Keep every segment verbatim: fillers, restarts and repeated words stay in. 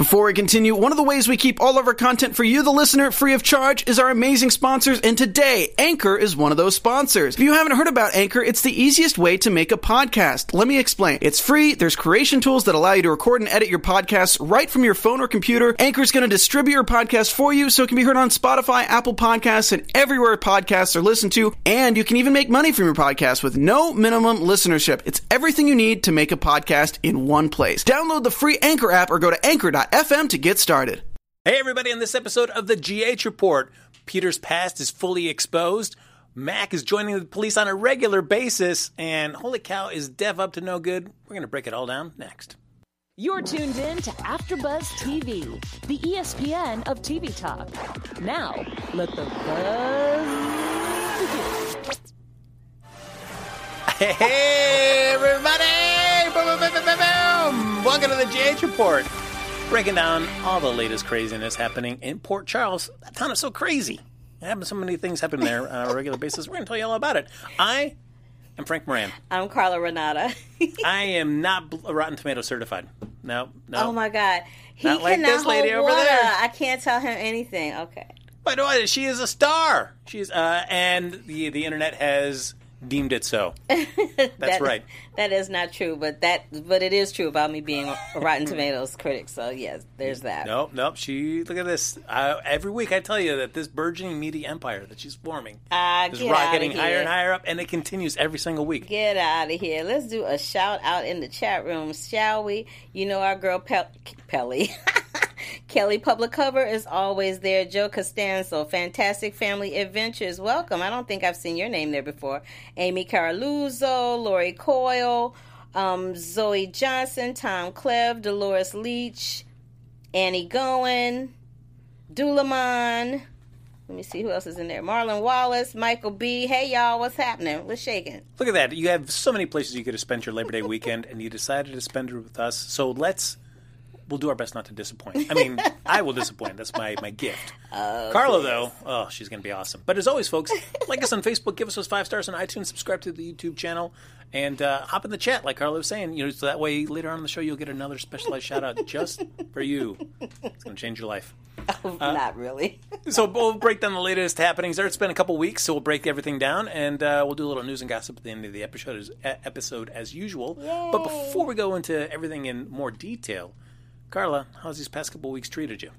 Before we continue, one of the ways we keep all of our content for you, the listener, free of charge is our amazing sponsors, and today, Anchor is one of those sponsors. If you haven't heard about Anchor, it's the easiest way to make a podcast. Let me explain. It's free, there's creation tools that allow you to record and edit your podcasts right from your phone or computer. Anchor is going to distribute your podcast for you so it can be heard on Spotify, Apple Podcasts, and everywhere podcasts are listened to, and you can even make money from your podcast with no minimum listenership. It's everything you need to make a podcast in one place. Download the free Anchor app or go to anchor dot f m to get started. Hey everybody, on this episode of the G H Report, Peter's past is fully exposed, Mac is joining the police on a regular basis, and holy cow, is Dev up to no good? We're going to break it all down next. You're tuned in to AfterBuzz T V, the E S P N of T V talk. Now, let the buzz begin. Hey everybody! Boom, boom, boom, boom, boom, boom. Welcome to the G H Report. Breaking down all the latest craziness happening in Port Charles. That town is so crazy. It happens, so many things happen there on a regular basis. We're going to tell you all about it. I am Frank Moran. I'm Carla Renata. I am not Rotten Tomato certified. No, no. Oh my God. He not like cannot this lady hold over water. there. I can't tell him anything. Okay. By the way, she is a star. She's uh, and the the internet has deemed it so. That's that, right. That is not true, but that but it is true about me being a Rotten Tomatoes critic. So yes, there's that. Nope, nope. She look at this. Uh, every week I tell you that this burgeoning media empire that she's forming uh, is get rocketing outta higher here. and higher up, and it continues every single week. Get out of here. Let's do a shout out in the chat room, shall we? You know our girl Pel- Pelly. Kelly Public Cover is always there. Joe Costanzo, Fantastic Family Adventures, welcome. I don't think I've seen your name there before. Amy Caraluzzo, Lori Coyle, um, Zoe Johnson, Tom Clev, Dolores Leach, Annie Goen, Dulaman. Let me see who else is in there. Marlon Wallace, Michael B. Hey, y'all, what's happening? What's shaking? Look at that. You have so many places you could have spent your Labor Day weekend, and you decided to spend it with us. So let's... We'll do our best not to disappoint. I mean, I will disappoint. That's my, my gift. Oh, Carla, please. though, oh, she's going to be awesome. But as always, folks, like us on Facebook, give us those five stars on iTunes, subscribe to the YouTube channel, and uh, hop in the chat, like Carla was saying. You know, so that way later on in the show, you'll get another specialized shout-out just for you. It's going to change your life. Oh, Uh, not really. So we'll break down the latest happenings there. It's been a couple weeks, so we'll break everything down, and uh, we'll do a little news and gossip at the end of the episode as, episode as usual. Yay. But before we go into everything in more detail, Carla, how's these past couple weeks treated you?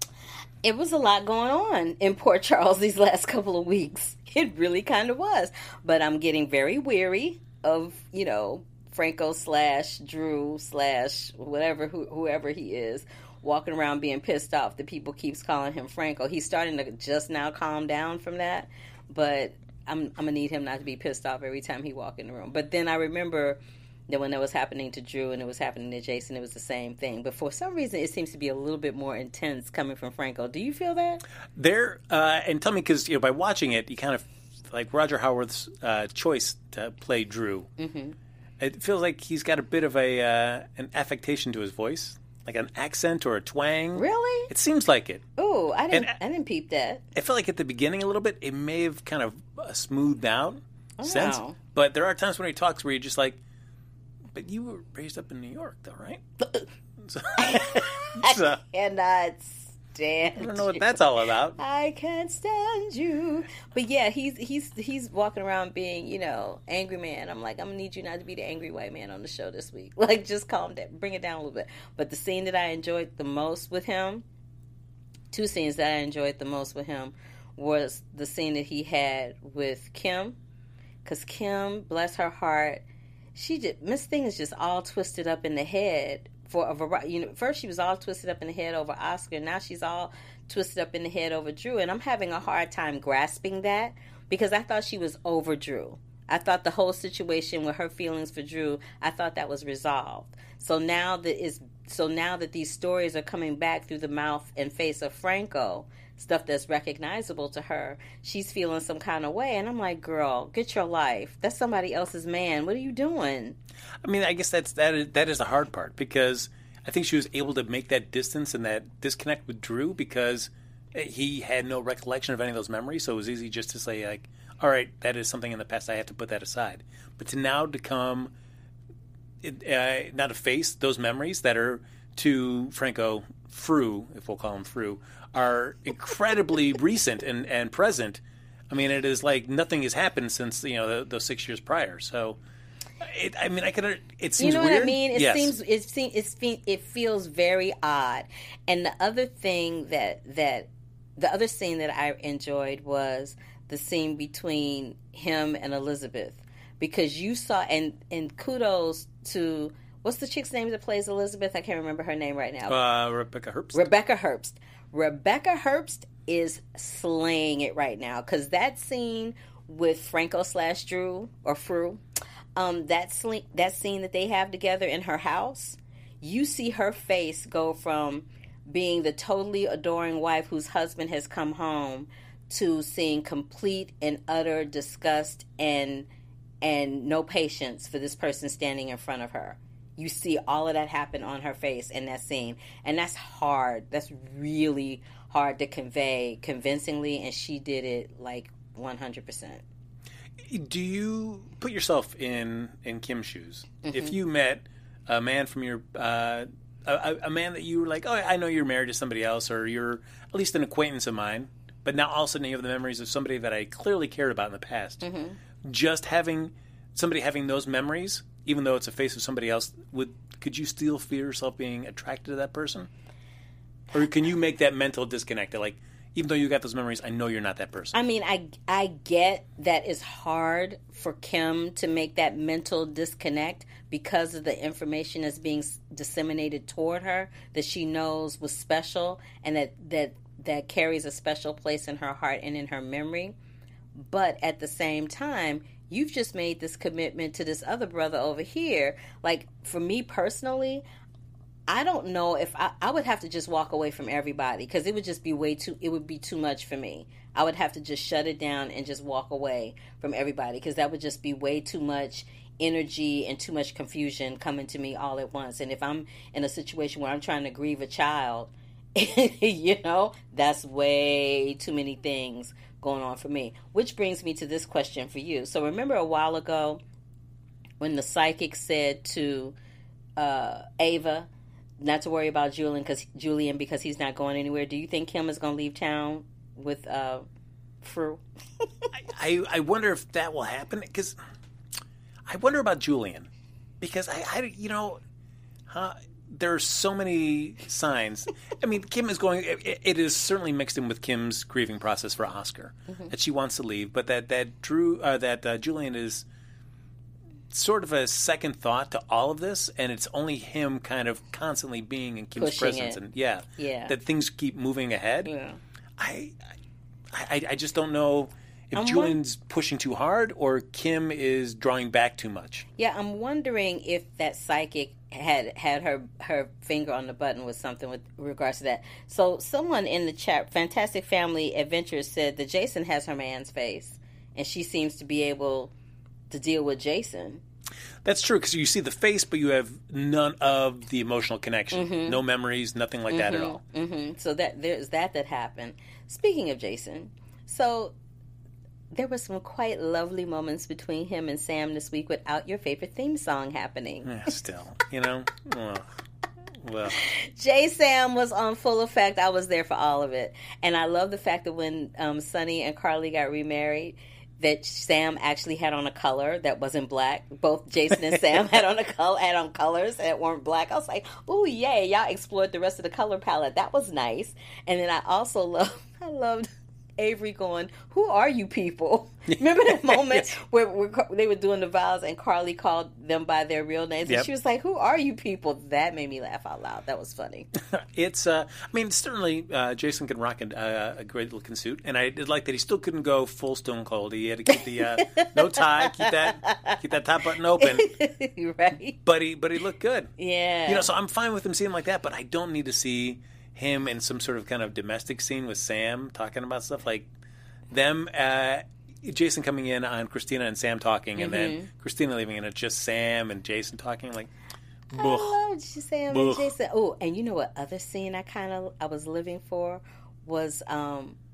It was a lot going on in Port Charles these last couple of weeks. It really kind of was. But I'm getting very weary of, you know, Franco slash Drew slash whatever, who, whoever he is, walking around being pissed off that people keeps calling him Franco. He's starting to just now calm down from that. But I'm, I'm going to need him not to be pissed off every time he walk in the room. But then I remember... that when that was happening to Drew and it was happening to Jason, it was the same thing. But for some reason, it seems to be a little bit more intense coming from Franco. Do you feel that? There, uh, and tell me, because you know, by watching it, you kind of like Roger Howarth's uh, choice to play Drew. Mm-hmm. It feels like he's got a bit of a uh, an affectation to his voice, like an accent or a twang. Really? It seems like it. Oh, I didn't. And- I didn't peep that. I felt like at the beginning a little bit, it may have kind of uh, smoothed out Oh, since. wow. But there are times when he talks where you're just like, but you were raised up in New York, though, right? so, so, Cannot stand. I don't know what you. that's all about. I can't stand you. But yeah, he's he's he's walking around being, you know, angry man. I'm like, I'm gonna need you not to be the angry white man on the show this week. Like, just calm down, bring it down a little bit. But the scene that I enjoyed the most with him, two scenes that I enjoyed the most with him, was the scene that he had with Kim, because Kim, bless her heart, she just Miss Thing is just all twisted up in the head for a variety. You know, first she was all twisted up in the head over Oscar. Now she's all twisted up in the head over Drew, and I'm having a hard time grasping that because I thought she was over Drew. I thought the whole situation with her feelings for Drew, I thought that was resolved. So now that is so now that these stories are coming back through the mouth and face of Franco, stuff that's recognizable to her, she's feeling some kind of way. And I'm like, girl, get your life. That's somebody else's man. What are you doing? I mean, I guess that's that is, that is the hard part, because I think she was able to make that distance and that disconnect with Drew because he had no recollection of any of those memories. So it was easy just to say, like, all right, that is something in the past. I have to put that aside. But to now to come, uh, now to face those memories that are to Franco Fru, if we'll call him Fru, are incredibly recent and, and present. I mean, it is like nothing has happened since, you know, the, those six years prior. So, it, I mean, I could. It seems you know weird. what I mean? It yes. seems it seems it's, it feels very odd. And the other thing that that the other scene that I enjoyed was the scene between him and Elizabeth, because you saw and and kudos to what's the chick's name that plays Elizabeth? I can't remember her name right now. Uh, Rebecca Herbst. Rebecca Herbst. Rebecca Herbst is slaying it right now, because that scene with Franco slash Drew or Fru, um, that sle- that scene that they have together in her house, you see her face go from being the totally adoring wife whose husband has come home to seeing complete and utter disgust and and no patience for this person standing in front of her. You see all of that happen on her face in that scene. And that's hard. That's really hard to convey convincingly, and she did it like one hundred percent. Do you put yourself in, in Kim's shoes? Mm-hmm. If you met a man from your... Uh, a, a man that you were like, oh, I know you're married to somebody else, or you're at least an acquaintance of mine, but now all of a sudden you have the memories of somebody that I clearly cared about in the past. Mm-hmm. Just having... somebody having those memories, even though it's a face of somebody else, would could you still feel yourself being attracted to that person? Or can you make that mental disconnect? Like, even though you got those memories, I know you're not that person. I mean, I, I get that it's hard for Kim to make that mental disconnect because of the information that's being disseminated toward her that she knows was special and that, that, that carries a special place in her heart and in her memory. But at the same time, you've just made this commitment to this other brother over here. Like, for me personally, I don't know if I, I would have to just walk away from everybody, because it would just be way too, it would be too much for me. I would have to just shut it down and just walk away from everybody, because that would just be way too much energy and too much confusion coming to me all at once. And if I'm in a situation where I'm trying to grieve a child, you know, that's way too many things going on for me. Which brings me to this question for you. So remember a while ago when the psychic said to uh, Ava not to worry about Julian because Julian because he's not going anywhere. Do you think Kim is going to leave town with uh, Fru? I, I I wonder if that will happen, because I wonder about Julian, because I, I you know, huh, there are so many signs. I mean, Kim is going. It, it is certainly mixed in with Kim's grieving process for Oscar, mm-hmm. that she wants to leave, but that that Drew uh, that uh, Julian is sort of a second thought to all of this, and it's only him kind of constantly being in Kim's Pushing presence, it. and yeah, yeah, that things keep moving ahead. Yeah. I, I, I just don't know if I'm Julian's won- pushing too hard or Kim is drawing back too much. Yeah, I'm wondering if that psychic had had her her finger on the button with something with regards to that. So someone in the chat, Fantastic Family Adventures, said that Jason has her man's face, and she seems to be able to deal with Jason. That's true, because you see the face, but you have none of the emotional connection. Mm-hmm. No memories, nothing like mm-hmm. that at all. Mm-hmm. So that there's that that happened. Speaking of Jason, so there were some quite lovely moments between him and Sam this week without your favorite theme song happening. Yeah, still, you know? Oh, well. J. Sam was on full effect. I was there for all of it. And I love the fact that when um, Sonny and Carly got remarried, that Sam actually had on a color that wasn't black. Both Jason and Sam had on a color, had on colors that weren't black. I was like, "Ooh, yay! Y'all explored the rest of the color palette. That was nice." And then I also love, I loved Avery going, "Who are you people?" Remember that moment where, where they were doing the vows and Carly called them by their real names, and yep. she was like, "Who are you people?" That made me laugh out loud. That was funny. It's, uh, I mean, certainly uh, Jason can rock a, uh, a great looking suit, and I did like that he still couldn't go full Stone Cold. He had to keep the uh, no tie, keep that keep that top button open, right? But he but he looked good. Yeah, you know, so I'm fine with him seeing like that, but I don't need to see him in some sort of kind of domestic scene with Sam talking about stuff like them. Uh, Jason coming in on Christina and Sam talking, mm-hmm. and then Christina leaving, and it's just Sam and Jason talking. Like, I love Sam and Jason. Oh, and you know what other scene I kind of I was living for was um,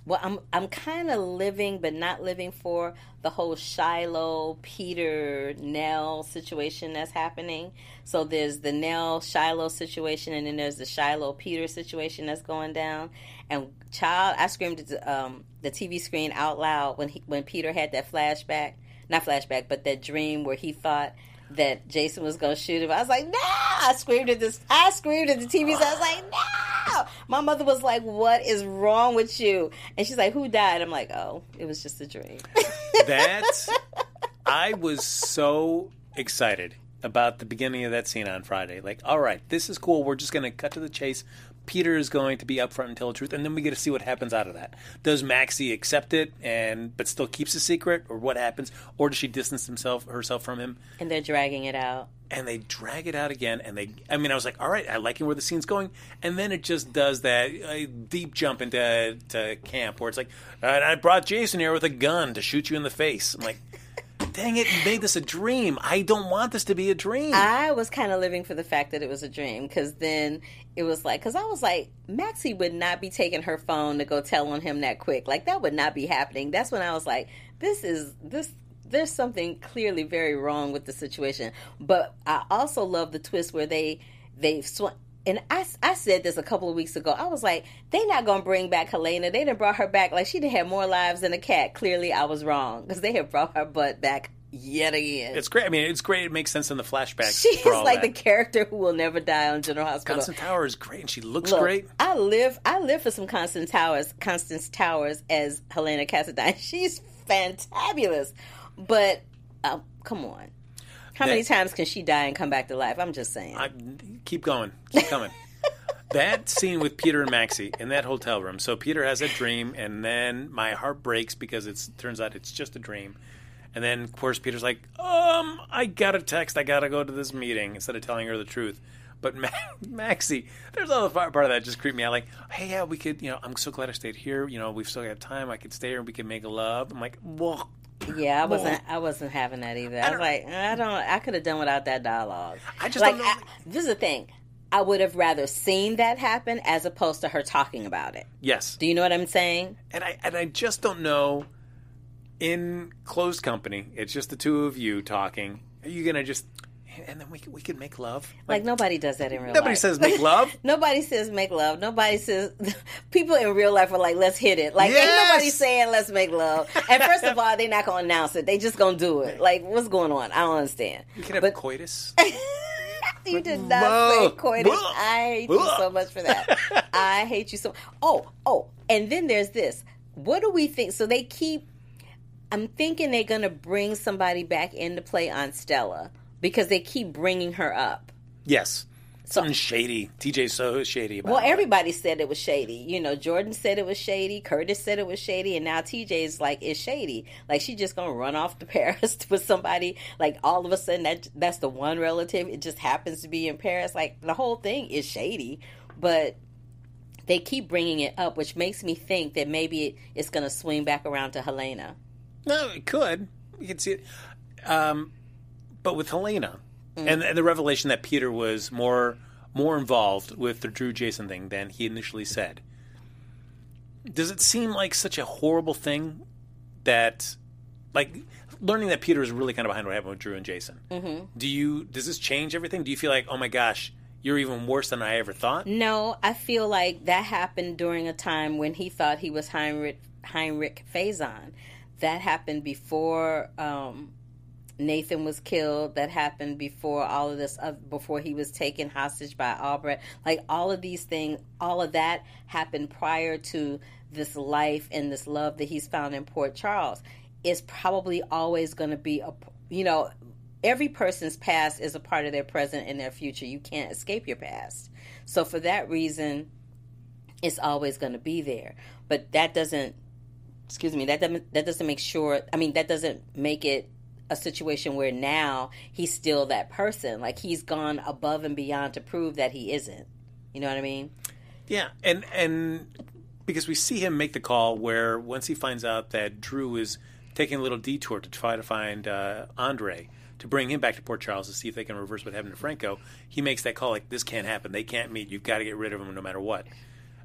Well, I'm I'm kind of living, but not living for the whole Shiloh, Peter, Nell situation that's happening. So there's the Nell Shiloh situation, and then there's the Shiloh Peter situation that's going down. And child, I screamed at the, um, the T V screen out loud when he, when Peter had that flashback, not flashback, but that dream where he thought that Jason was going to shoot him. I was like, no! I screamed at this. I screamed at the T V. So I was like, no! My mother was like, what is wrong with you? And she's like, who died? I'm like, oh, it was just a dream. That's, I was so excited about the beginning of that scene on Friday. Like, all right, this is cool. We're just going to cut to the chase. Peter is going to be upfront and tell the truth, and then we get to see what happens out of that. Does Maxie accept it and but still keeps a secret, or what happens? Or does she distance himself herself from him? And they're dragging it out. And they drag it out again, and they, I mean, I was like, all right, I like where the scene's going. And then it just does that uh, deep jump into to camp where it's like, all right, I brought Jason here with a gun to shoot you in the face. I'm like, dang it, you made this a dream. I don't want this to be a dream. I was kind of living for the fact that it was a dream, because then it was like, because I was like, Maxie would not be taking her phone to go tell on him that quick. Like, that would not be happening. That's when I was like, this is, this, there's something clearly very wrong with the situation. But I also love the twist where they, they sw- and I, I said this a couple of weeks ago. I was like, they not going to bring back Helena. They done brought her back like she done had more lives than a cat. Clearly, I was wrong, because they have brought her butt back yet again. It's great. I mean, it's great. It makes sense in the flashbacks. She is like that. the character who will never die on General Hospital. Constance Towers is great, and she looks Look, great. I live, I live for some Constance Towers. Constance Towers as Helena Cassadine. She's fantabulous. But uh, come on, how that, many times can she die and come back to life? I'm just saying. I, keep going, keep coming. That scene with Peter and Maxie in that hotel room. So Peter has a dream, and then my heart breaks because it turns out it's just a dream. And then, of course, Peter's like, um, I got a text. I got to go to this meeting, instead of telling her the truth. But Ma- Maxie, there's another part of that just creeped me out. Like, hey, yeah, we could, you know, I'm so glad I stayed here. You know, we've still got time. I could stay here and we could make love. I'm like, whoa. Yeah, I wasn't. I wasn't having that either. I, I was like, I don't. I could have done without that dialogue. I just like, don't know. I, this is the thing. I would have rather seen that happen as opposed to her talking about it. Yes. Do you know what I'm saying? And I and I just don't know. In closed company, it's just the two of you talking. Are you gonna just? And then we we could make love. Like, like nobody does that in real nobody life. Nobody says make love. Nobody says make love. Nobody says. People in real life are like, let's hit it. Like, yes! ain't nobody saying let's make love. And first of all, they're not gonna announce it. They just gonna do it. Like, what's going on? I don't understand. You can have but, coitus. You did not Whoa. say coitus. Whoa. I hate you so much for that. I hate you so. Oh, oh, and then there's this. What do we think? So they keep. I'm thinking they're gonna bring somebody back into play on Stella, because they keep bringing her up. Yes. Something shady. T J's so shady about Well, it. everybody said it was shady. You know, Jordan said it was shady. Curtis said it was shady. And now T J's like, it's shady. Like, she's just going to run off to Paris with somebody. Like, all of a sudden, that that's the one relative. It just happens to be in Paris. Like, the whole thing is shady. But they keep bringing it up, which makes me think that maybe it, it's going to swing back around to Helena. No, it could. You can see it. Um, but with Helena, mm. and, and the revelation that Peter was more more involved with the Drew Jason thing than he initially said, does it seem like such a horrible thing that, like, learning that Peter is really kind of behind what happened with Drew and Jason? Mm-hmm. Do you? Does this change everything? Do you feel like, oh my gosh, you're even worse than I ever thought? No, I feel like that happened during a time when he thought he was Heinrich, Heinrich Faison. That happened before um, Nathan was killed. That happened before all of this, uh, before he was taken hostage by Albrecht. Like, all of these things, all of that happened prior to this life and this love that he's found in Port Charles. It's probably always going to be, a, you know, every person's past is a part of their present and their future. You can't escape your past. So for that reason, it's always going to be there. But that doesn't, excuse me, that doesn't, that doesn't make sure, I mean, that doesn't make it a situation where now he's still that person. Like, he's gone above and beyond to prove that he isn't. You know what I mean? Yeah, and and because we see him make the call where once he finds out that Drew is taking a little detour to try to find uh, Andre to bring him back to Port Charles to see if they can reverse what happened to Franco, he makes that call like, this can't happen. They can't meet. You've got to get rid of him no matter what.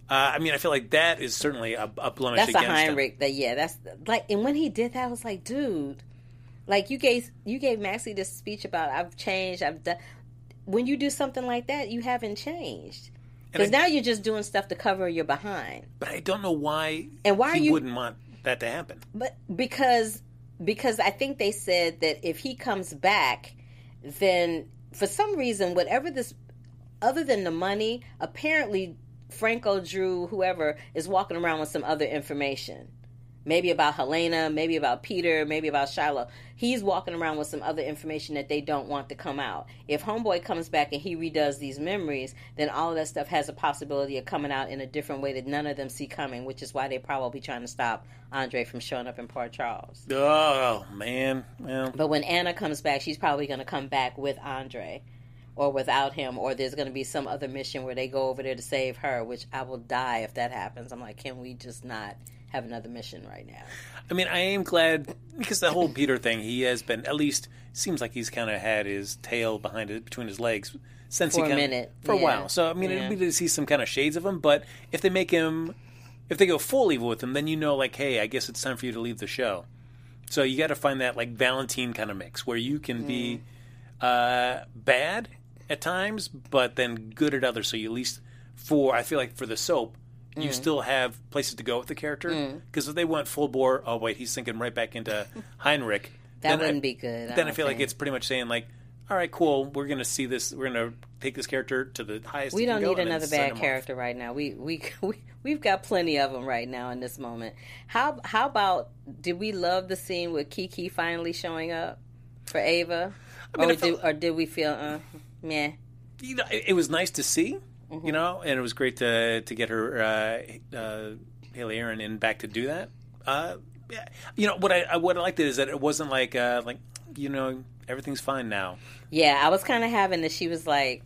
Uh, I mean, I feel like that is certainly a, a blemish That's against a Heinrich. him. That yeah, that's like, and when he did that, I was like, dude, like you gave you gave Maxie this speech about I've changed, I've done. When you do something like that, you haven't changed because now you're just doing stuff to cover your behind. But I don't know why. And why he are you, wouldn't want that to happen. But because because I think they said that if he comes back, then for some reason, whatever this, other than the money, apparently. Franco, Drew, whoever, is walking around with some other information. Maybe about Helena, maybe about Peter, maybe about Shiloh. He's walking around with some other information that they don't want to come out. If Homeboy comes back and he redoes these memories, then all of that stuff has a possibility of coming out in a different way that none of them see coming, which is why they're probably trying to stop Andre from showing up in Port Charles. Oh, man. Well. But when Anna comes back, she's probably going to come back with Andre. Or without him, or there's going to be some other mission where they go over there to save her, which I will die if that happens. I'm like, can we just not have another mission right now? I mean, I am glad, because the whole Peter thing, he has been, at least, seems like he's kind of had his tail behind it, between his legs, since for he a kinda, minute. For yeah. a while. So, I mean, yeah. it'd be to see some kind of shades of him, but if they make him, if they go full evil with him, then you know, like, hey, I guess it's time for you to leave the show. So you got to find that, like, Valentine kind of mix, where you can mm. be uh, bad at times, but then good at others. So you at least, for I feel like for the soap, you mm. still have places to go with the character. Because mm. if they went full bore, oh wait, he's sinking right back into Heinrich. That wouldn't I, be good. I then I feel think. like it's pretty much saying like, all right, cool, we're gonna see this. We're gonna take this character to the highest. We don't need another bad character off. right now. We we we we've got plenty of them right now in this moment. How how about did we love the scene with Kiki finally showing up for Ava, I mean, or, felt, did, or did we feel? Uh, Meh. You know, it, it was nice to see, mm-hmm. you know, and it was great to to get her uh, uh, Haley Aaron in back to do that. Uh, yeah. You know what I what I liked it is that it wasn't like uh, like you know everything's fine now. Yeah, I was kind of having that. She was like,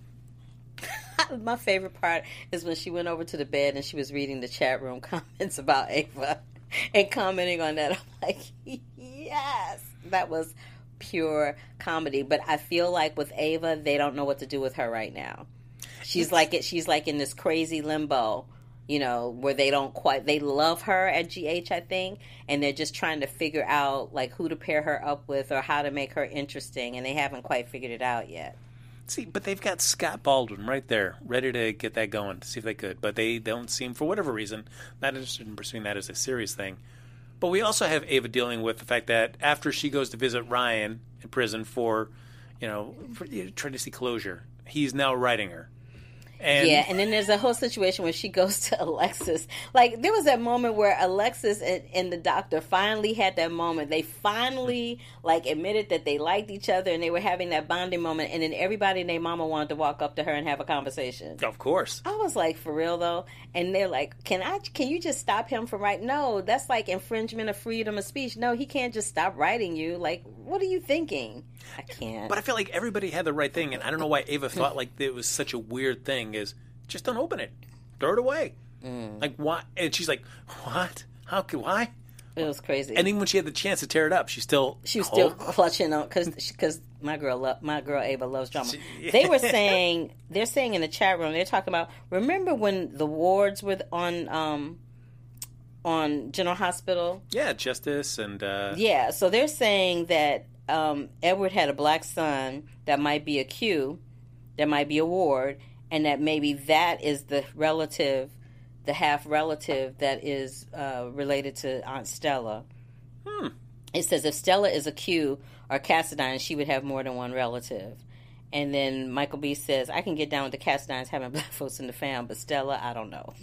my favorite part is when she went over to the bed and she was reading the chat room comments about Ava and commenting on that. I'm like, yes, that was pure comedy. But I feel like with Ava, they don't know what to do with her right now. She's it's, like it. She's like in this crazy limbo, you know, where they don't quite. They love her at G H, I think, and they're just trying to figure out like who to pair her up with or how to make her interesting, and they haven't quite figured it out yet. See, but they've got Scott Baldwin right there, ready to get that going to see if they could. But they don't seem, for whatever reason, not interested in pursuing that as a serious thing. But we also have Ava dealing with the fact that after she goes to visit Ryan in prison for, you know, for, you know, trying to see closure, he's now writing her. And yeah, and then there's a whole situation where she goes to Alexis. Like, there was that moment where Alexis and, and the doctor finally had that moment. They finally, like, admitted that they liked each other and they were having that bonding moment. And then everybody and their mama wanted to walk up to her and have a conversation. Of course. I was like, for real, though? And they're like, can I? Can you just stop him from writing? No, that's like infringement of freedom of speech. No, he can't just stop writing you. Like, what are you thinking? I can't. But I feel like everybody had the right thing. And I don't know why Ava thought, like, it was such a weird thing. Is just don't open it, throw it away. Mm. Like why? And she's like, what? How could why? It was crazy. And even when she had the chance to tear it up, she still she was still oh. clutching on because because my girl lo- my girl Ava loves drama. She, yeah. They were saying they're saying in the chat room they're talking about remember when the wards were on um on General Hospital? Yeah, Justice and uh... yeah. So they're saying that um, Edward had a black son that might be a Q, that might be a ward. And that maybe that is the relative, the half relative that is uh, related to Aunt Stella. Hmm. It says if Stella is a Q or Cassadine, she would have more than one relative. And then Michael B. says, I can get down with the Cassadines having black folks in the fam, but Stella, I don't know.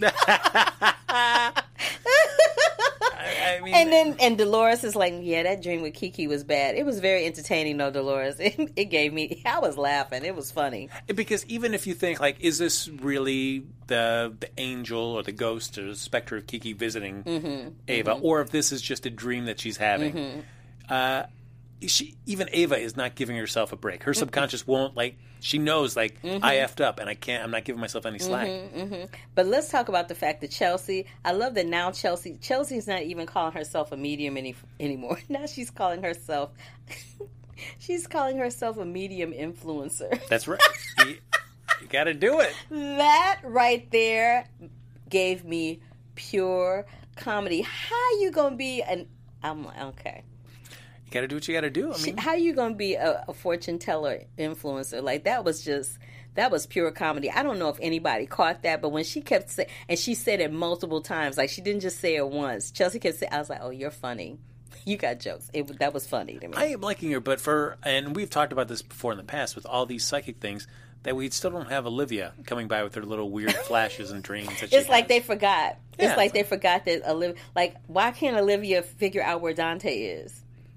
I mean, and then and Dolores is like, yeah, that dream with Kiki was bad. It was very entertaining, though, Dolores. It, it gave me, I was laughing. It was funny. Because even if you think, like, is this really the the angel or the ghost or the specter of Kiki visiting mm-hmm, Ava, mm-hmm. or if this is just a dream that she's having, mm-hmm. uh, she even Ava is not giving herself a break. Her subconscious won't, like, she knows, like, mm-hmm. I effed up and I can't, I'm not giving myself any slack. Mm-hmm, mm-hmm. But let's talk about the fact that Chelsea, I love that now Chelsea, Chelsea's not even calling herself a medium any, anymore. Now she's calling herself, she's calling herself a medium influencer. That's right. you you got to do it. That right there gave me pure comedy. How you gonna be an? I'm like, okay. You got to do what you got to do. I mean, how you gonna be a, a fortune teller influencer? Like that was just. That was pure comedy. I don't know if anybody caught that, but when she kept saying, and she said it multiple times, like she didn't just say it once. Chelsea kept saying, I was like, oh, you're funny. You got jokes. It, that was funny to me. I am liking her, but for, and we've talked about this before in the past with all these psychic things, that we still don't have Olivia coming by with her little weird flashes and dreams. That she it's like has. they forgot. Yeah, it's like it's they forgot that Olivia, like, why can't Olivia figure out where Dante is?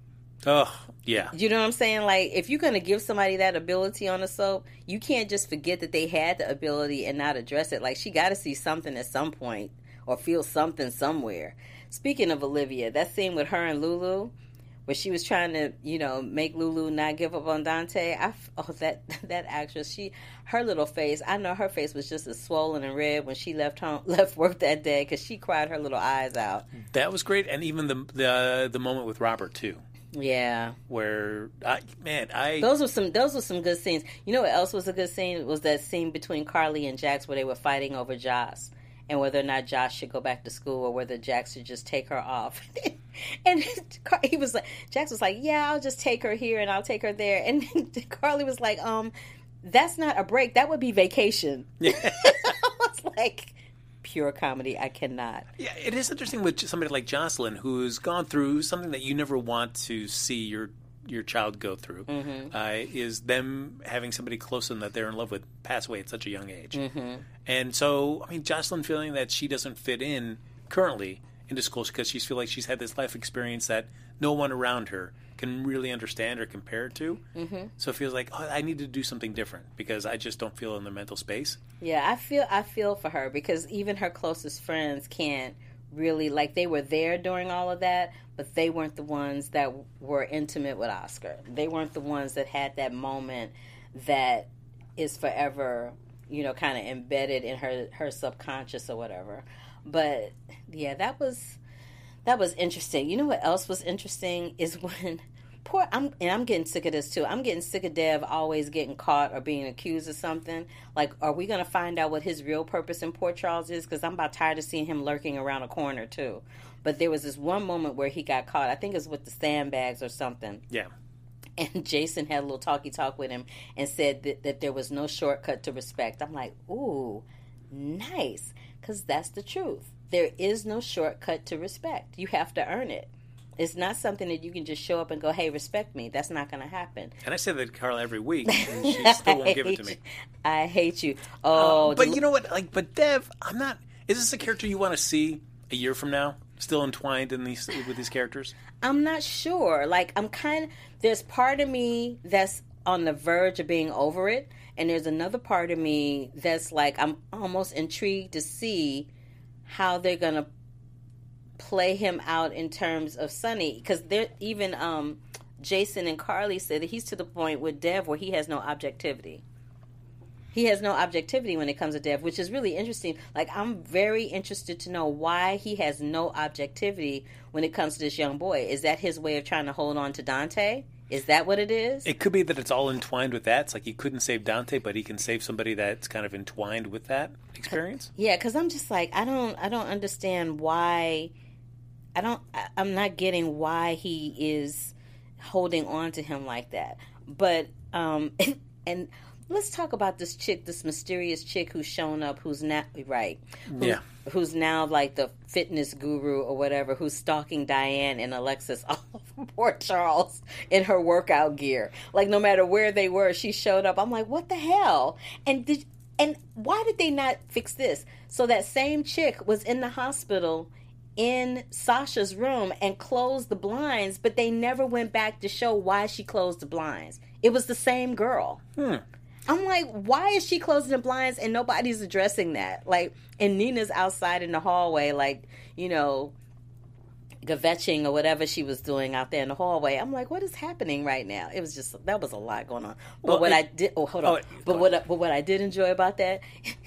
Oh, yeah. You know what I'm saying? Like, if you're going to give somebody that ability on a soap, you can't just forget that they had the ability and not address it. Like, she got to see something at some point or feel something somewhere. Speaking of Olivia, that scene with her and Lulu, where she was trying to, you know, make Lulu not give up on Dante. I, oh, that that actress, she, her little face, I know her face was just as swollen and red when she left home, left work that day because she cried her little eyes out. That was great, and even the the the moment with Robert too. Yeah, where I, man, I those were some those were some good scenes. You know what else was a good scene? Was that scene between Carly and Jax where they were fighting over Joss and whether or not Josh should go back to school or whether Jax should just take her off. And he was like, Jax was like, yeah, I'll just take her here and I'll take her there. And Carly was like, um, that's not a break. That would be vacation. Yeah. I was like, pure comedy. I cannot. Yeah, it is interesting with somebody like Jocelyn who's gone through something that you never want to see your your child go through. Mm-hmm. Uh, is them having somebody close to them that they're in love with pass away at such a young age. Mm-hmm. And so, I mean, Jocelyn feeling that she doesn't fit in currently into school because she feels like she's had this life experience that no one around her can really understand or compare to. Mm-hmm. So it feels like, oh, I need to do something different because I just don't feel in the mental space. Yeah, I feel I feel for her because even her closest friends can't really, like, they were there during all of that, but they weren't the ones that were intimate with Oscar. They weren't the ones that had that moment that is forever, you know, kind of embedded in her, her subconscious or whatever. But yeah, that was that was interesting. You know what else was interesting is when poor I'm and I'm getting sick of this too. I'm getting sick of Dev always getting caught or being accused of something. Like, are we going to find out what his real purpose in Port Charles is? Because I'm about tired of seeing him lurking around a corner too. But there was this one moment where he got caught. I think it was with the sandbags or something. Yeah. And Jason had a little talky talk with him and said that, that there was no shortcut to respect. I'm like, ooh, nice. Because that's the truth. There is no shortcut to respect. You have to earn it. It's not something that you can just show up and go, hey, respect me. That's not going to happen. And I say that to Carla every week, and she still won't give it to me. You. I hate you. Oh, uh, but you know what? Like, but Dev, I'm not. Is this a character you want to see a year from now? Still entwined in these with these characters? I'm not sure. Like, I'm kind of. There's part of me that's on the verge of being over it, and there's another part of me that's like, I'm almost intrigued to see how they're going to play him out in terms of Sonny, because they're even um, Jason and Carly said that he's to the point with Dev where he has no objectivity. He has no objectivity when it comes to Dev, which is really interesting. Like, I'm very interested to know why he has no objectivity when it comes to this young boy. Is that his way of trying to hold on to Dante? Is that what it is? It could be that it's all entwined with that. It's like he couldn't save Dante, but he can save somebody that's kind of entwined with that experience. Yeah, because I'm just like, I don't, I don't understand why. I don't. I'm not getting why he is holding on to him like that. But um, and let's talk about this chick, this mysterious chick who's shown up, who's not right. Who, yeah. Who's now like the fitness guru or whatever, who's stalking Diane and Alexis all over Port Charles in her workout gear. Like, no matter where they were, she showed up. I'm like, what the hell? And did and why did they not fix this? So that same chick was in the hospital in Sasha's room and closed the blinds, but they never went back to show why she closed the blinds. It was the same girl. Hmm. I'm like, why is she closing the blinds and nobody's addressing that? Like, and Nina's outside in the hallway, like, you know, gavetching or whatever she was doing out there in the hallway. I'm like, what is happening right now? It was just, that was a lot going on. But well, what it, I did, oh, hold on. Oh, but what, but what I did enjoy about that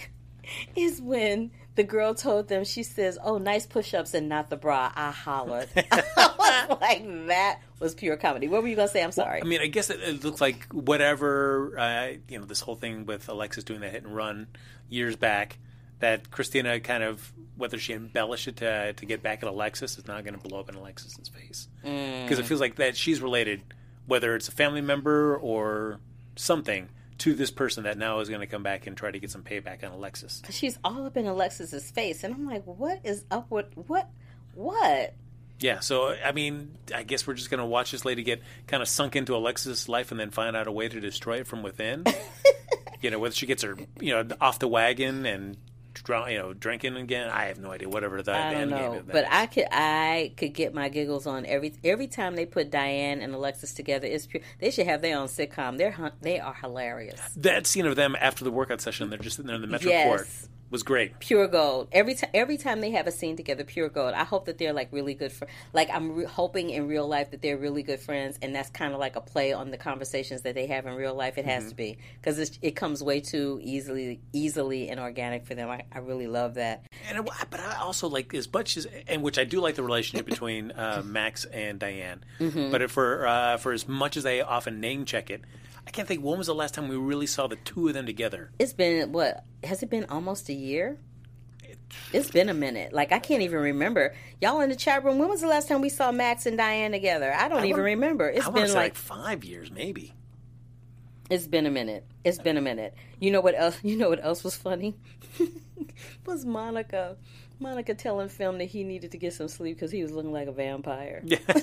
is when the girl told them, she says, oh, nice push-ups and not the bra. I hollered. I was like, that was pure comedy. What were you going to say? I'm sorry. Well, I mean, I guess it, it looked like whatever, uh, you know, this whole thing with Alexis doing that hit and run years back, that Christina kind of, whether she embellished it to to get back at Alexis, is not going to blow up in Alexis's face. Because Mm. it feels like that she's related, whether it's a family member or something, to this person that now is going to come back and try to get some payback on Alexis. She's all up in Alexis's face, and I'm like, what is up with what? What? Yeah, so, I mean, I guess we're just going to watch this lady get kind of sunk into Alexis' life and then find out a way to destroy it from within. You know, whether she gets her, you know, off the wagon and, you know, drinking again. I have no idea, whatever the, I the don't end know, game of that but is. I could I could get my giggles on every every time they put Diane and Alexis together. It's pure. They should have their own sitcom. They're hu- they are hilarious. That scene of them after the workout session, they're just sitting there in the Metro Yes. Court, was great. Pure gold. Every time, every time they have a scene together, pure gold. I hope that they're like really good for. Like I'm re- hoping in real life that they're really good friends, and that's kind of like a play on the conversations that they have in real life. It has Mm-hmm. to be because it comes way too easily, easily and organic for them. I, I really love that. And I, but I also like as much as, and which I do like the relationship between uh, Max and Diane. Mm-hmm. But for uh, for as much as I often name check it, I can't think when was the last time we really saw the two of them together. It's been what? Has it been almost a year? It's been a minute. Like I can't even remember. Y'all in the chat room. When was the last time we saw Max and Diane together? I don't I even wanna- remember. It's I want to been say like like five years, maybe. It's been a minute. It's been a minute. You know what else? You know what else was funny? Was Monica. Monica telling Film that he needed to get some sleep because he was looking like a vampire.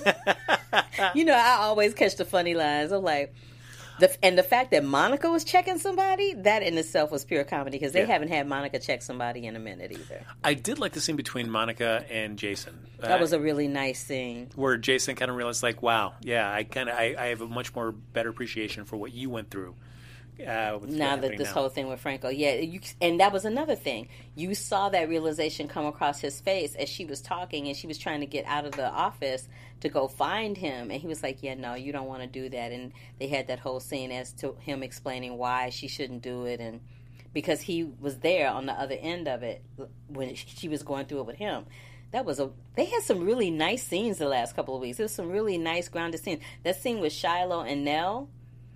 You know, I always catch the funny lines. I'm like, the, and the fact that Monica was checking somebody, that in itself was pure comedy because they Yeah. haven't had Monica check somebody in a minute either. I did like the scene between Monica and Jason. That Uh, was a really nice scene. where Jason kind of realized, like, wow, yeah, I kind of, I, I have a much more better appreciation for what you went through. Uh, with Now that happening this now. whole thing with Franco, yeah, you, and that was another thing. You saw that realization come across his face as she was talking, and she was trying to get out of the office to go find him, and he was like, "Yeah, no, you don't want to do that." And they had that whole scene as to him explaining why she shouldn't do it, and because he was there on the other end of it when she was going through it with him. That was a. They had some really nice scenes the last couple of weeks. There was some really nice grounded scenes. That scene with Shiloh and Nell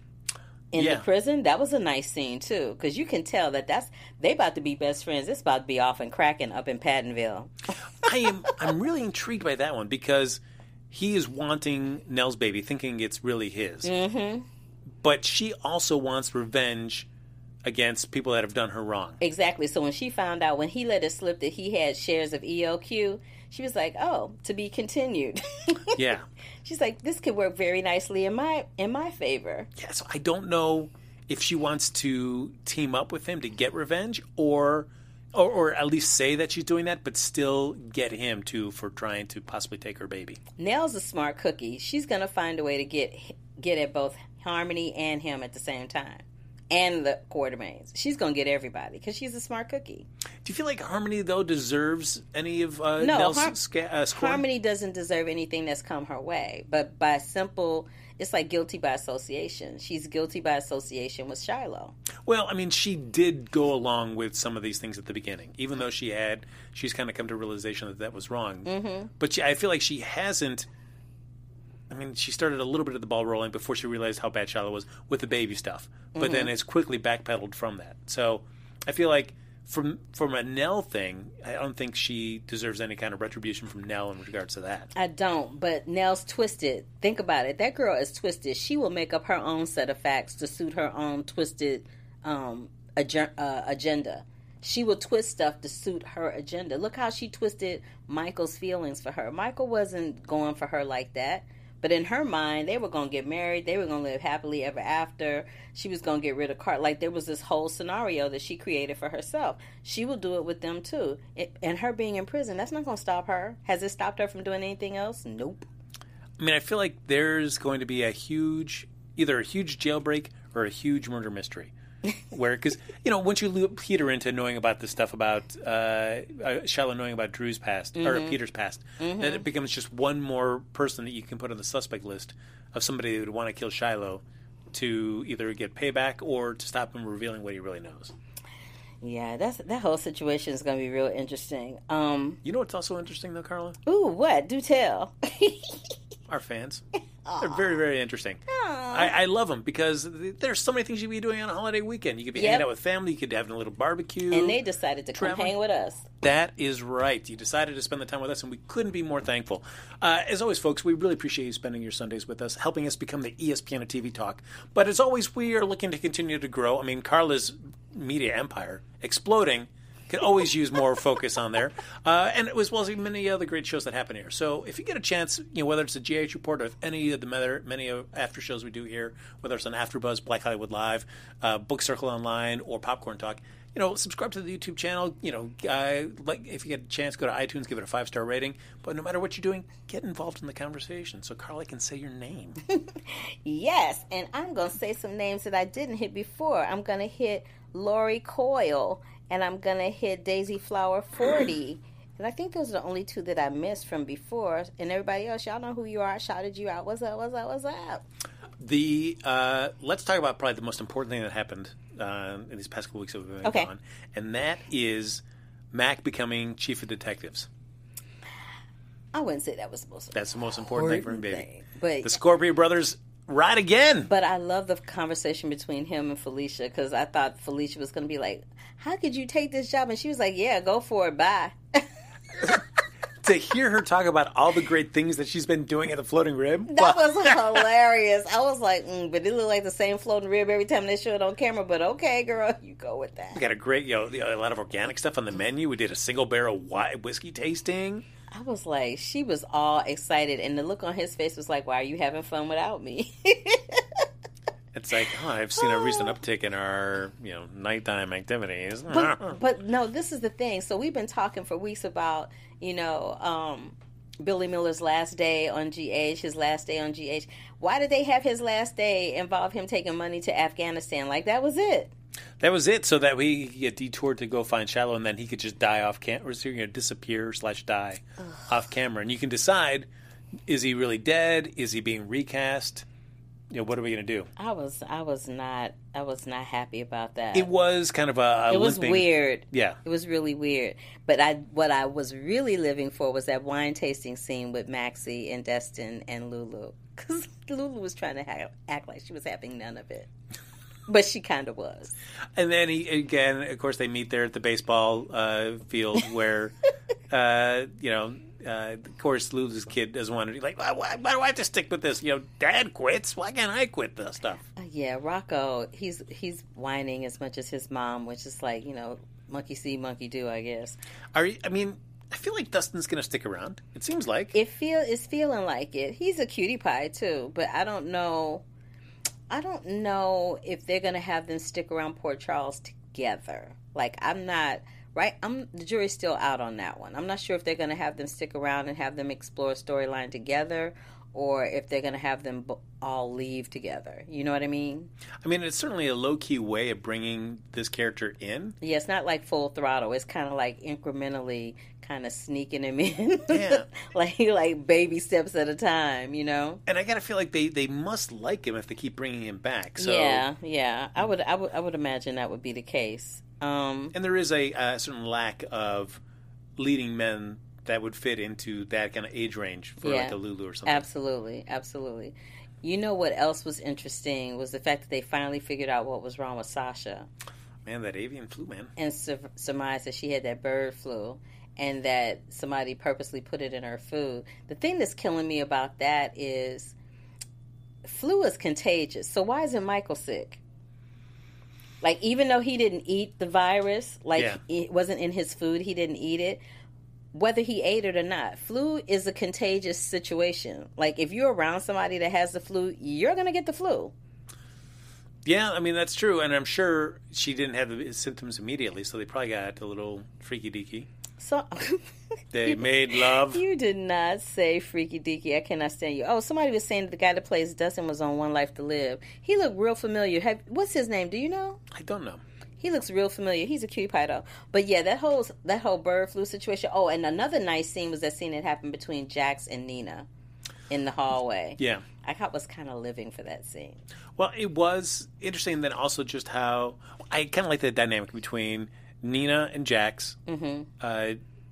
in Yeah. the prison, that was a nice scene too, because you can tell that that's they about to be best friends. It's about to be off and cracking up in Pattonville. I am, I'm really intrigued by that one because he is wanting Nell's baby, thinking it's really his. Mm-hmm. But she also wants revenge against people that have done her wrong. Exactly. So when she found out, when he let it slip that he had shares of E O Q, she was like, "Oh, to be continued." Yeah. She's like, "This could work very nicely in my in my favor." Yeah, so I don't know if she wants to team up with him to get revenge or or, or at least say that she's doing that, but still get him too for trying to possibly take her baby. Nell's a smart cookie. She's gonna find a way to get get at both Harmony and him at the same time, and the Quartermains. She's gonna get everybody because she's a smart cookie. Do you feel like Harmony, though, deserves any of uh, No, Nell's Har- sca- uh, scorn? Harmony doesn't deserve anything that's come her way, but by simple, it's like guilty by association. She's guilty by association with Shiloh. Well, I mean, she did go along with some of these things at the beginning, even though she had, she's kind of come to realization that that was wrong. Mm-hmm. But she, I feel like she hasn't, I mean, she started a little bit of the ball rolling before she realized how bad Shiloh was with the baby stuff, but Mm-hmm. then it's quickly backpedaled from that. So I feel like from from a Nell thing, I don't think she deserves any kind of retribution from Nell in regards to that. I don't, but Nell's twisted. Think about it. That girl is twisted. She will make up her own set of facts to suit her own twisted um, ag- uh, agenda. She will twist stuff to suit her agenda. Look how she twisted Michael's feelings for her. Michael wasn't going for her like that. But in her mind, they were going to get married. They were going to live happily ever after. She was going to get rid of Carter. Like, there was this whole scenario that she created for herself. She will do it with them, too. It, and her being in prison, that's not going to stop her. Has it stopped her from doing anything else? Nope. I mean, I feel like there's going to be a huge, either a huge jailbreak or a huge murder mystery. Where, because, you know, once you loop Peter into knowing about this stuff about, uh, uh Shiloh knowing about Drew's past, or Peter's past, then it becomes just one more person that you can put on the suspect list of somebody who would want to kill Shiloh to either get payback or to stop him revealing what he really knows. Yeah, that's that whole situation is going to be real interesting. Um, You know what's also interesting, though, Carla? ooh, what? Do tell. Our fans. They're very, very interesting. I, I love them because there's so many things you could be doing on a holiday weekend. You could be Yep. hanging out with family. You could have a little barbecue. And they decided to come Traveling. hang with us. That is right. You decided to spend the time with us, and we couldn't be more thankful. Uh, as always, folks, we really appreciate you spending your Sundays with us, helping us become the E S P N of T V talk. But as always, we are looking to continue to grow. I mean, Carla's media empire exploding. Could always use more focus on there, uh, and as well as many other great shows that happen here. So if you get a chance, you know, whether it's the G H Report or if any of the many, many of after shows we do here, whether it's on AfterBuzz, Black Hollywood Live, uh, Book Circle Online, or Popcorn Talk, you know, subscribe to the YouTube channel. You know, uh, like if you get a chance, go to iTunes, give it a five star rating. But no matter what you're doing, get involved in the conversation so Carla can say your name. Yes, and I'm going to say some names that I didn't hit before. I'm going to hit Lori Coyle, and I'm going to hit Daisy Flower forty. And I think those are the only two that I missed from before. And everybody else, y'all know who you are. I shouted you out. What's up, what's up, what's up? The uh, let's talk about probably the most important thing that happened uh, in these past couple weeks that we've been Okay. gone, and that is Mac becoming chief of detectives. I wouldn't say that was the most That's the most important thing for him, baby. thing. But, The Scorpio brothers ride again. but I love the conversation between him and Felicia, because I thought Felicia was going to be like, how could you take this job? And she was like, yeah, go for it, bye. To hear her talk about all the great things that she's been doing at the Floating Rib. That was hilarious. I was like, mm, but it looked like the same floating rib every time they show it on camera. But okay, girl, you go with that. We got a great, you know, a lot of organic stuff on the menu. We did a single barrel wi- whiskey tasting. I was like, she was all excited, and the look on his face was like, why are you having fun without me? It's like, oh, I've seen a recent uptick in our, you know, nighttime activities. but, but no, this is the thing. So we've been talking for weeks about, you know, um, Billy Miller's last day on G H, his last day on G H. Why did they have his last day involve him taking money to Afghanistan? Like, that was it. That was it, so that we could get detoured to go find Shiloh, and then he could just die off camera, or you know, disappear slash die Ugh. off camera. And you can decide, is he really dead? Is he being recast? You know, what are we going to do? I was, I was not, I was not happy about that. It was kind of a, a It was limping- weird. Yeah. It was really weird. But I, what I was really living for was that wine tasting scene with Maxie and Destin and Lulu. Because Lulu was trying to ha- act like she was having none of it. But she kind of was. And then, he, again, of course, they meet there at the baseball uh, field where, uh, you know, uh, of course, Lulu's kid doesn't want to be like, why, why, why do I have to stick with this? You know, Dad quits. Why can't I quit this stuff? Uh, yeah, Rocco, he's he's whining as much as his mom, which is like, you know, monkey see, monkey do, I guess. Are you, I mean, I feel like Dustin's going to stick around. It seems like. It feel it's feeling like it. He's a cutie pie too, but I don't know. I don't know if they're going to have them stick around Port Charles together. Like, I'm not right. I'm the jury's still out on that one. I'm not sure if they're going to have them stick around and have them explore a storyline together, or if they're going to have them b- all leave together. You know what I mean? I mean, it's certainly a low-key way of bringing this character in. Yeah, it's not like full throttle. It's kind of like incrementally kind of sneaking him in. Yeah. like like baby steps at a time, you know? And I got to feel like they, they must like him if they keep bringing him back. So, yeah, yeah. I would I would I would imagine that would be the case. Um, and there is a, a certain lack of leading men that would fit into that kind of age range for yeah, like a Lulu or something. Absolutely, absolutely. You know what else was interesting was the fact that they finally figured out what was wrong with Sasha. Man, that avian flu, man. And sur- surmised that she had that bird flu and that somebody purposely put it in her food. The thing that's killing me about that is flu is contagious. So why isn't Michael sick? Like, even though he didn't eat the virus, like Yeah. it wasn't in his food, he didn't eat it, whether he ate it or not, flu is a contagious situation. Like, if you're around somebody that has the flu, you're going to get the flu. Yeah, I mean, that's true. And I'm sure she didn't have the symptoms immediately, so they probably got a little freaky-deaky. So They made love. You did not say freaky deaky. I cannot stand you. Oh, somebody was saying that the guy that plays Dustin was on One Life to Live. He looked real familiar. Have, what's his name? Do you know? I don't know. He looks real familiar. He's a cutie pie though. But yeah, that whole that whole bird flu situation. Oh, and another nice scene was that scene that happened between Jax and Nina in the hallway. Yeah. I got was kind of living for that scene. Well, it was interesting then also just how I kind of like the dynamic between Nina and Jax. Mm-hmm. Uh,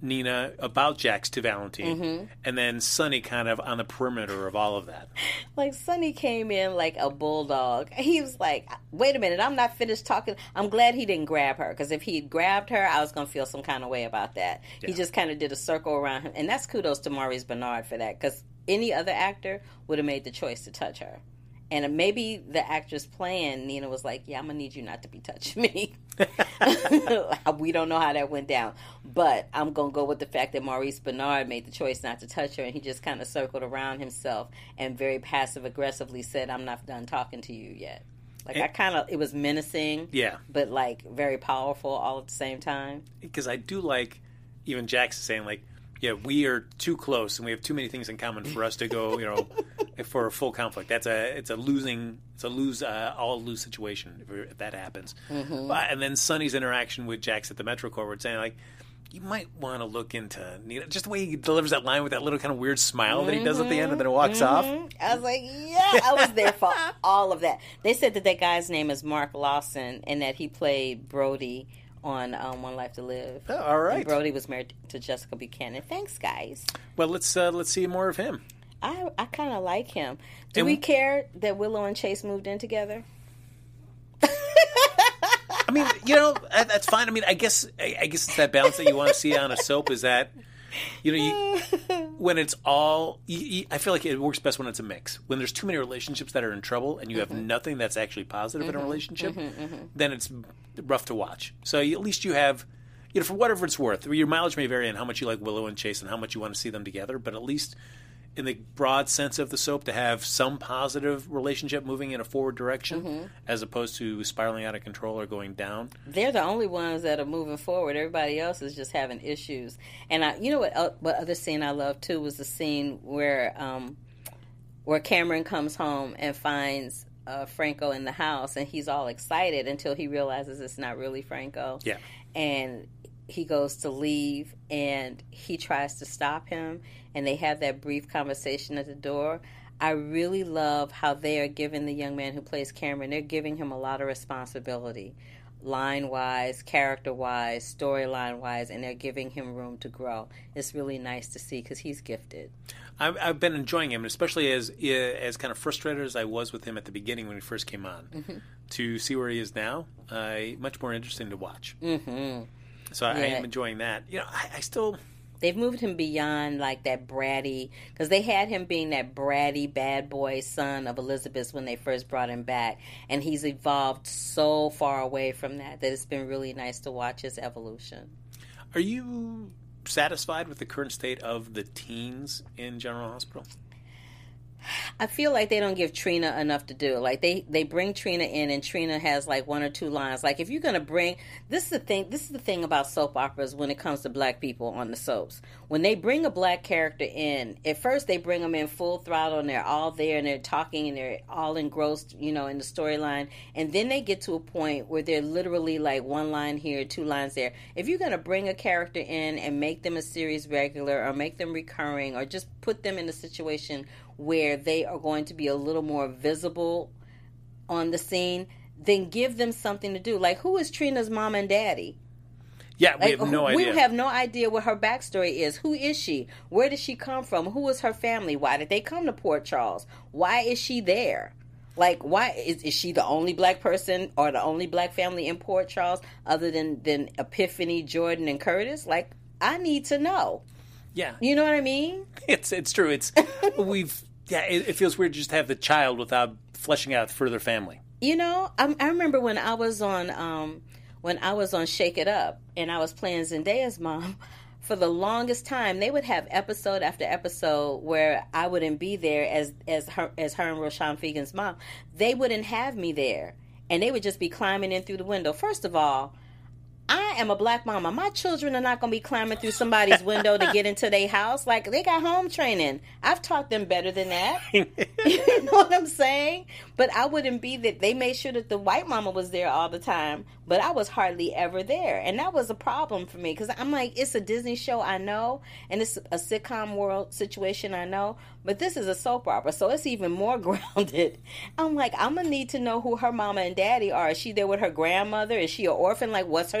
Nina about Jax to Valentine, mm-hmm. and then Sonny kind of on the perimeter of all of that. Like, Sonny came in like a bulldog. He was like, wait a minute, I'm not finished talking. I'm glad he didn't grab her, because if he had grabbed her, I was going to feel some kind of way about that. Yeah. He just kind of did a circle around him. And that's kudos to Maurice Benard for that, because any other actor would have made the choice to touch her. And maybe the actress playing Nina was like, yeah, I'm going to need you not to be touching me. We don't know how that went down. But I'm going to go with the fact that Maurice Benard made the choice not to touch her, and he just kind of circled around himself and very passive-aggressively said, I'm not done talking to you yet. Like, and, I kind of, it was menacing, yeah, but, like, very powerful all at the same time. Because I do like, even Jax is saying, like, yeah, we are too close, and we have too many things in common for us to go, you know, for a full conflict. That's a it's a losing it's a lose uh, all lose situation if, if that happens. Mm-hmm. Uh, and then Sonny's interaction with Jax at the Metro Court, saying like, you might want to look into Nina. Just the way he delivers that line with that little kind of weird smile mm-hmm. that he does at the end, and then it walks mm-hmm. off. I was like, yeah, I was there for all of that. They said that that guy's name is Mark Lawson, and that he played Brody on um, One Life to Live. Oh, all right. And Brody was married to Jessica Buchanan. Thanks, guys. Well, let's uh, let's see more of him. I I kind of like him. Do and we care that Willow and Chase moved in together? I mean, you know, that's fine. I mean, I guess I, I guess it's that balance that you want to see on a soap. Is that, you know, you, when it's all, you, you, I feel like it works best when it's a mix. When there's too many relationships that are in trouble and you have mm-hmm. nothing that's actually positive mm-hmm. in a relationship, mm-hmm, mm-hmm. then it's rough to watch. So you, at least you have, you know, for whatever it's worth, your mileage may vary in how much you like Willow and Chase and how much you want to see them together, but at least in the broad sense of the soap, to have some positive relationship moving in a forward direction mm-hmm. as opposed to spiraling out of control or going down. They're the only ones that are moving forward. Everybody else is just having issues. And I, you know what? Uh, what other scene I loved too was the scene where um, where Cameron comes home and finds uh, Franco in the house, and he's all excited until he realizes it's not really Franco. Yeah, and he goes to leave, and he tries to stop him, and they have that brief conversation at the door. I really love how they are giving the young man who plays Cameron, they're giving him a lot of responsibility, line-wise, character-wise, storyline-wise, and they're giving him room to grow. It's really nice to see because he's gifted. I've, I've been enjoying him, especially as as kind of frustrated as I was with him at the beginning when he first came on. Mm-hmm. To see where he is now, uh, much more interesting to watch. Mm-hmm. So I, yeah. I am enjoying that. You know, I, I still... They've moved him beyond, like, that bratty... Because they had him being that bratty, bad boy son of Elizabeth when they first brought him back. And he's evolved so far away from that that it's been really nice to watch his evolution. Are you satisfied with the current state of the teens in General Hospital? I feel like they don't give Trina enough to do. Like, they, they bring Trina in, and Trina has, like, one or two lines. Like, if you're going to bring... This is the thing This is the thing about soap operas when it comes to black people on the soaps. When they bring a black character in, at first they bring them in full throttle, and they're all there, and they're talking, and they're all engrossed, you know, in the storyline. And then they get to a point where they're literally, like, one line here, two lines there. If you're going to bring a character in and make them a series regular, or make them recurring, or just put them in a situation where they are going to be a little more visible on the scene, then give them something to do. Like, who is Trina's mom and daddy? Yeah, we like, have no we idea. We have no idea what her backstory is. Who is she? Where did she come from? Who is her family? Why did they come to Port Charles? Why is she there? Like, why is, is she the only black person or the only black family in Port Charles other than, than Epiphany, Jordan, and Curtis? Like, I need to know. Yeah. You know what I mean? It's it's true. It's we've yeah. It, it feels weird to just have the child without fleshing out further family. You know, I, I remember when I was on um, when I was on Shake It Up and I was playing Zendaya's mom. For the longest time, they would have episode after episode where I wouldn't be there as as her as her and Roshan Fegan's mom. They wouldn't have me there, and they would just be climbing in through the window. First of all, I am a black mama. My children are not going to be climbing through somebody's window to get into their house. Like, they got home training. I've taught them better than that. You know what I'm saying? But I wouldn't be that. They made sure that the white mama was there all the time, but I was hardly ever there. And that was a problem for me because I'm like, it's a Disney show, I know, and it's a sitcom world situation, I know, but this is a soap opera, so it's even more grounded. I'm like, I'm going to need to know who her mama and daddy are. Is she there with her grandmother? Is she an orphan? Like, what's her situation?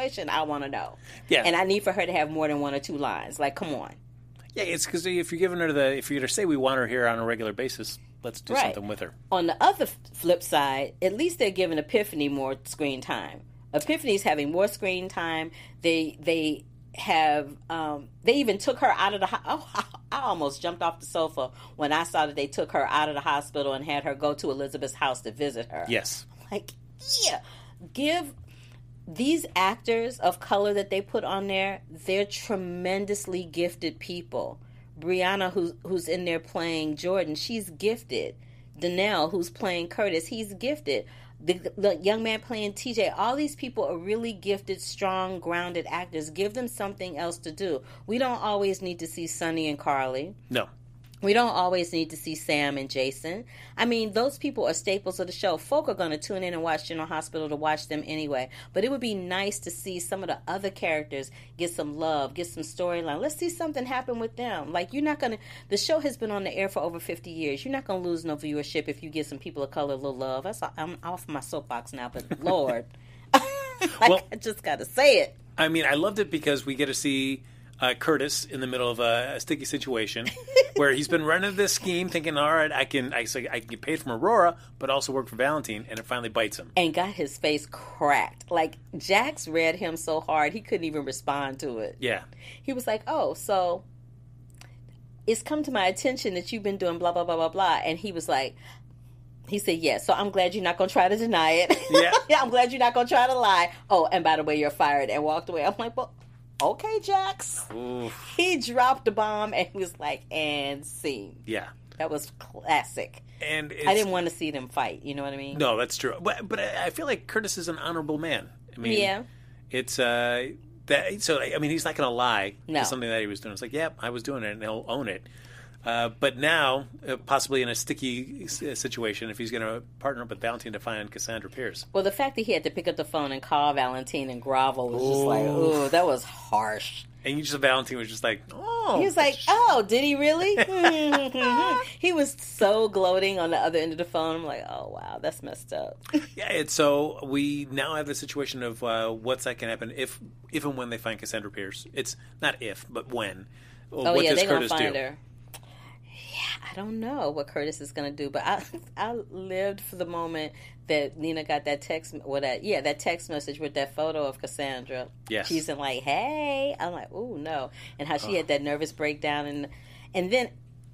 situation? I want to know. Yeah. And I need for her to have more than one or two lines. Like, come on. Yeah, it's because if you're giving her the, if you're going to say we want her here on a regular basis, let's do Right. something with her. On the other f- flip side, at least they're giving Epiphany more screen time. Epiphany's having more screen time. They they have um, they even took her out of the. Ho- oh, I almost jumped off the sofa when I saw that they took her out of the hospital and had her go to Elizabeth's house to visit her. Yes. Like, yeah, give these actors of color that they put on there. They're tremendously gifted people. Brianna, who's who's in there playing Jordan, she's gifted. Danelle, who's playing Curtis, he's gifted. The, the young man playing T J, all these people are really gifted, strong, grounded actors. Give them something else to do. We don't always need to see Sonny and Carly. No. We don't always need to see Sam and Jason. I mean, those people are staples of the show. Folk are going to tune in and watch General Hospital to watch them anyway. But it would be nice to see some of the other characters get some love, get some storyline. Let's see something happen with them. Like, you're not going to... The show has been on the air for over fifty years. You're not going to lose no viewership if you get some people of color a little love. That's all, I'm off my soapbox now, but Lord. like, Well, I just got to say it. I mean, I loved it because we get to see uh, Curtis in the middle of a, a sticky situation where he's been running this scheme thinking, all right, I can I, so I can get paid from Aurora, but also work for Valentine, and it finally bites him. And got his face cracked. Like, Jax read him so hard, he couldn't even respond to it. Yeah. He was like, oh, so it's come to my attention that you've been doing blah, blah, blah, blah, blah. And he was like, he said, yes, so I'm glad you're not going to try to deny it. Yeah. yeah, I'm glad you're not going to try to lie. Oh, and by the way, you're fired, and walked away. I'm like, well, okay, Jax. Oof. He dropped the bomb and he was like, and scene. Yeah. That was classic. And it's, I didn't want to see them fight. You know what I mean? No, that's true. But, but I feel like Curtis is an honorable man. I mean, Yeah. It's uh that. So I mean, he's not going to lie No. to something that he was doing. It's like, yeah, I was doing it, and he'll own it. Uh, but now, uh, possibly in a sticky s- situation, if he's going to partner up with Valentine to find Cassandra Pierce. Well, the fact that he had to pick up the phone and call Valentine and grovel was just like, ooh, that was harsh. And you just Valentine was just like, oh. He was like, oh, did he really? He was so gloating on the other end of the phone. I'm like, oh, wow, that's messed up. Yeah, it's so we now have the situation of uh, what's that can happen if if and when they find Cassandra Pierce. It's not if, but when. Oh, what yeah, does they're going to Curtis find do? her. I don't know what Curtis is going to do, but I I lived for the moment that Nina got that text, well, that yeah, that text message with that photo of Cassandra. Yes. She's in like, hey, I'm like, ooh, no, and how she had that nervous breakdown, and and then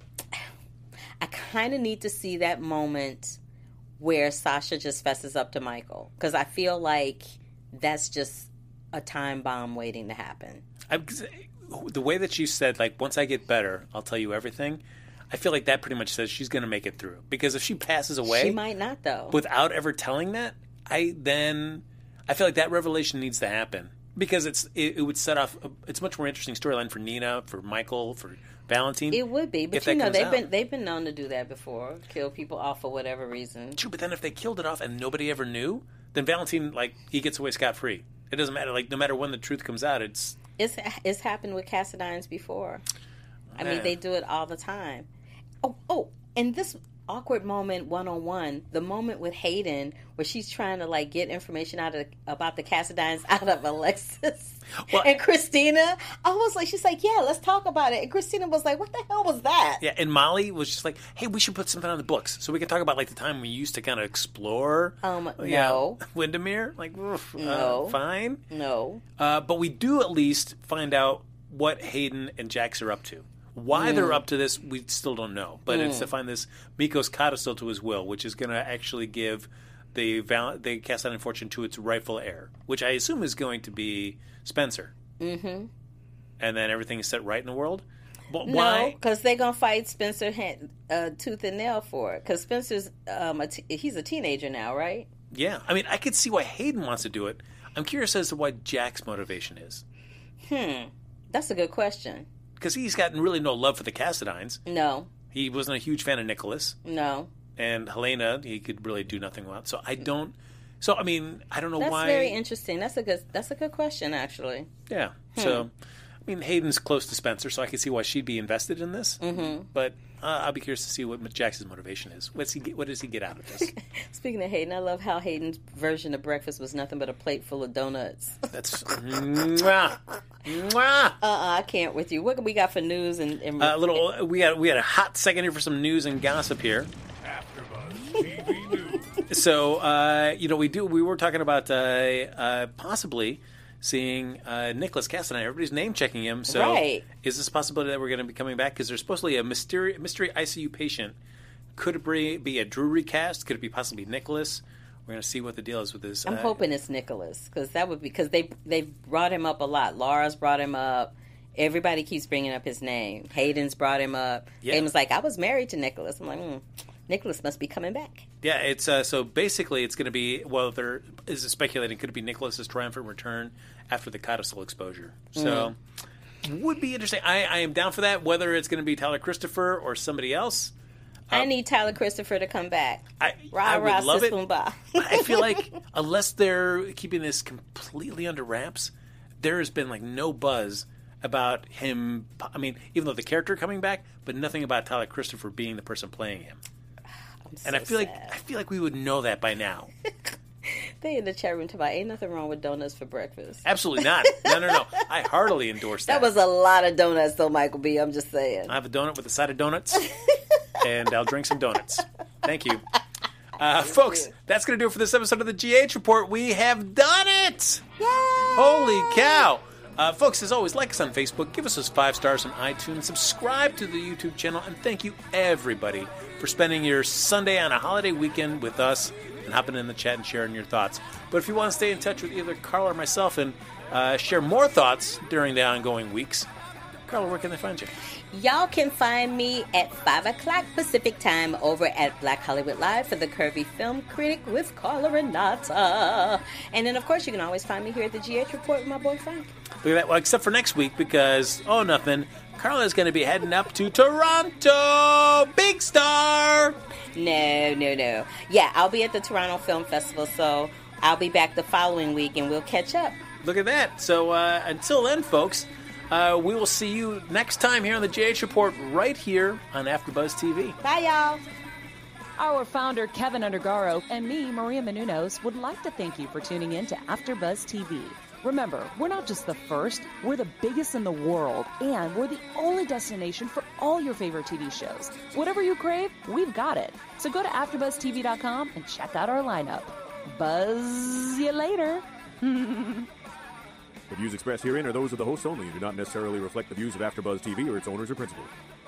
I kind of need to see that moment where Sasha just fesses up to Michael, because I feel like that's just a time bomb waiting to happen. I'm, the way that she said, like, once I get better, I'll tell you everything. I feel like that pretty much says she's going to make it through. Because if she passes away, She might not, though. without ever telling that, I then I feel like that revelation needs to happen because it's it, it would set off. A, it's much more interesting storyline for Nina, for Michael, for Valentine. It would be, but if you that know comes they've out. been they've been known to do that before, kill people off for whatever reason. True, but then if they killed it off and nobody ever knew, then Valentine, like, he gets away scot free. It doesn't matter. Like, no matter when the truth comes out, it's It's it's happened with Cassadines before. I mean, Yeah. they do it all the time. Oh, oh, and this awkward moment one on one, the moment with Hayden where she's trying to like get information out of about the Cassadines out of Alexis Well- and Christina. I was like, she's like, yeah, let's talk about it. And Christina was like, what the hell was that? yeah. And Molly was just like, "Hey, we should put something on the books so we can talk about like the time we used to kind of explore." Um, yeah, no. Windermere, like, oof, No. uh, fine. No. Uh, but we do at least find out what Hayden and Jax are up to. Why they're up to this, we still don't know. But it's to find this Mikos codicil to his will, which is going to actually give the val- the cast iron fortune to its rightful heir, which I assume is going to be Spencer. Mm-hmm. And then everything is set right in the world. But No, why? because they're gonna fight Spencer hand, uh, tooth and nail for it. Because Spencer's um, a t- he's a teenager now, right? Yeah, I mean, I could see why Hayden wants to do it. I'm curious as to what Jack's motivation is, That's a good question. because he's gotten really no love for the Cassadines. No, He wasn't a huge fan of Nicholas. no, And Helena, he could really do nothing about. So I don't. So I mean, I don't know that's why. very interesting. That's a good. That's a good question, actually. Yeah. So, I mean, Hayden's close to Spencer, so I can see why she'd be invested in this. Mm-hmm. But uh, I'll be curious to see what Jax's motivation is. What's he get, what does he get out of this? Speaking of Hayden, I love how Hayden's version of breakfast was nothing but a plate full of donuts. That's mwah, mwah. Uh-uh, I can't with you. What we got for news and, and A uh, little. We had we had a hot second here for some news and gossip here. AfterBuzz T V News. So uh, you know, we do. We were talking about uh, uh, possibly seeing uh, Nicholas Castanet. Everybody's name checking him. So Right. is this a possibility that we're going to be coming back? Because there's supposedly a mystery mystery I C U patient. Could it be, be a Drew recast? Could it be possibly Nicholas? We're going to see what the deal is with this. I'm uh, hoping it's Nicholas because that would be because they they've brought him up a lot. Laura's brought him up. Everybody keeps bringing up his name. Hayden's brought him up. Yeah. Hayden's like, I was married to Nicholas. I'm like, mm, Nicholas must be coming back. Yeah, it's uh, so basically it's going to be, well, there is speculating could it be Nicholas's triumphant return after the codicil exposure. So would be interesting. I, I am down for that. Whether it's going to be Tyler Christopher or somebody else, I need Tyler Christopher to come back. I, Rah, I would rah, love sis, it. boom, bah. I feel like unless they're keeping this completely under wraps, there has been like no buzz about him. I mean, even though the character coming back, but nothing about Tyler Christopher being the person playing him. I'm And I so feel like sad. I feel like we would know that by now. They in the chat room talking about ain't nothing wrong with donuts for breakfast. Absolutely not. No, no, no. I heartily endorse that. That was a lot of donuts, though, Michael B. I'm just saying. I have a donut with a side of donuts, and I'll drink some donuts. Thank you. Uh, folks, that's going to do it for this episode of the G H Report. We have done it! Yay! Holy cow! Uh, folks, as always, like us on Facebook, give us those five stars on iTunes, subscribe to the YouTube channel, and thank you, everybody, for spending your Sunday on a holiday weekend with us and hopping in the chat and sharing your thoughts. But if you want to stay in touch with either Carla or myself and uh, share more thoughts during the ongoing weeks, Carla, where can they find you? Y'all can find me at five o'clock Pacific time over at Black Hollywood Live for the Curvy Film Critic with Carla Renata. And then, of course, you can always find me here at the G H Report with my boy Frank. Look at that. Well, except for next week because, oh, nothing. Carla's going to be heading up to Toronto. Big star. No, no, no. Yeah, I'll be at the Toronto Film Festival, so I'll be back the following week and we'll catch up. Look at that. So uh, until then, folks, uh, we will see you next time here on the J H Report right here on AfterBuzz T V. Bye, y'all. Our founder, Kevin Undergaro, and me, Maria Menounos, would like to thank you for tuning in to AfterBuzz T V. Remember, we're not just the first, we're the biggest in the world, and we're the only destination for all your favorite T V shows. Whatever you crave, we've got it. So go to after buzz T V dot com and check out our lineup. Buzz you later. The views expressed herein are those of the hosts only and do not necessarily reflect the views of AfterBuzz T V or its owners or principals.